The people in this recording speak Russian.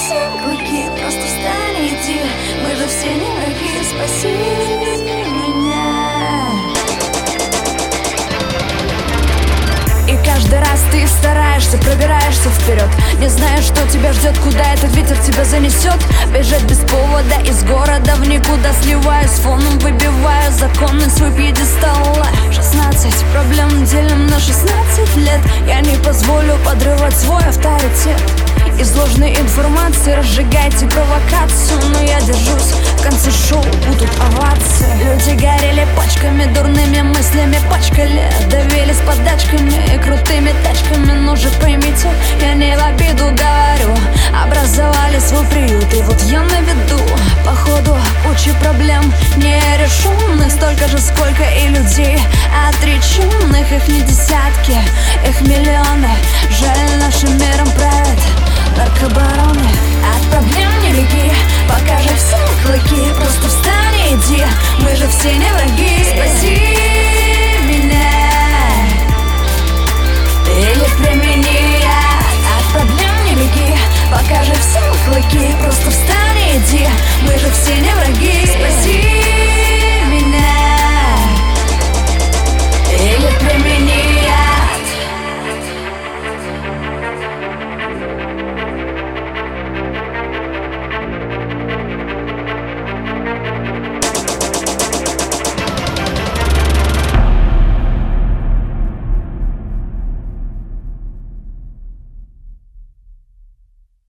все клыки, просто встань и иди. Мы же все не враги, спаси меня. И каждый раз ты стараешься, пробираешься вперед, не зная, что тебя ждет, куда этот ветер тебя занесет. Бежать без повода из города в никуда, сливаюсь с фоном, выбиваю законы свой пьедестал. 16 проблем делим на 16 лет. Я не позволю подрывать свой авторитет. Из ложной информации разжигайте провокацию, но я держусь, в конце шоу будут овации. Люди горели пачками, дурными мыслями пачкали, давились подачками и крутыми тачками. Ну же поймите, я не в обиду говорю, образовали свой приют, и вот я на виду. Походу куча проблем нерешенных, столько же, сколько и людей отреченных. Их не десятки,